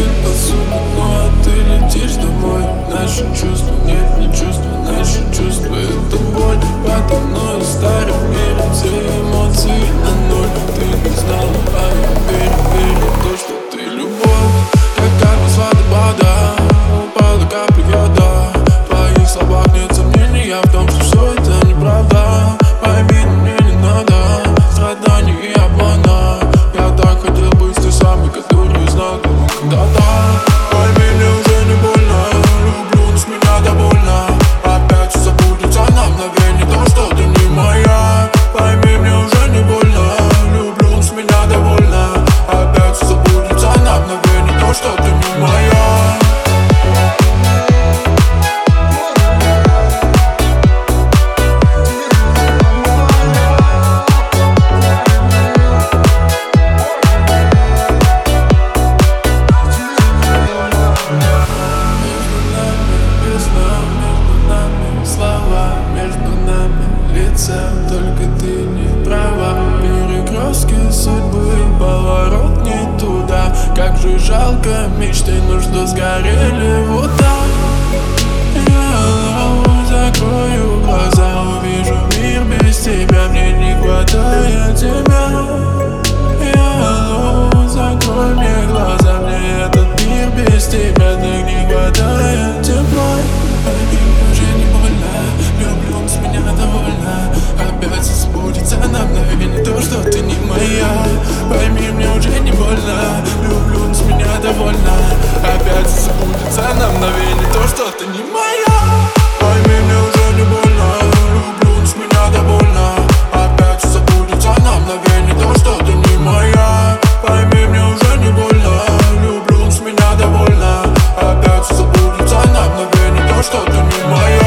летит повсюду, ну а ты летишь домой. Наши чувства, нет, не чувства, наши чувства — это боль. Подо мной в старом мире все эмоции на ноль. Ты не знала, а я верю в то, что ты любовь. Как капля с водопада, упала капля йода. В твоих словах нет сомнений в том, что все это неправда. Пойми, мне не надо страданий и обмана. Я так хотел быть той самой, которую знал когда-то. Пойми, мне уже не больно, люблю, но с меня довольно. Опять все забудется на мгновение, то, что ты не моя. Пойми, мне уже не больно, люблю, но с меня довольно. Опять все забудется на мгновение, то, что ты не моя. Только ты не права. Перекрестки судьбы, поворот не туда. Как же жалко, мечты, ну что сгорели в утах. Я закрою глаза, увижу мир без тебя. Мне не хватает тебя. Я закрой мне глаза, мне этот мир без тебя. Так не хватает тепла. Уже не больно, люблю, с меня довольна. Опять забудется на мгновение то, что ты не моя. Пойми, мне уже не больно, люблю, с меня довольна. Опять забудется на мгновение то, что ты не моя. Пойми, мне уже не больно, люблю, с меня довольна. Опять забудется на мгновение то, что ты не моя. Пойми, мне уже не больно, люблю, с меня довольна. Опять забудется на мгновение то, что ты не моя.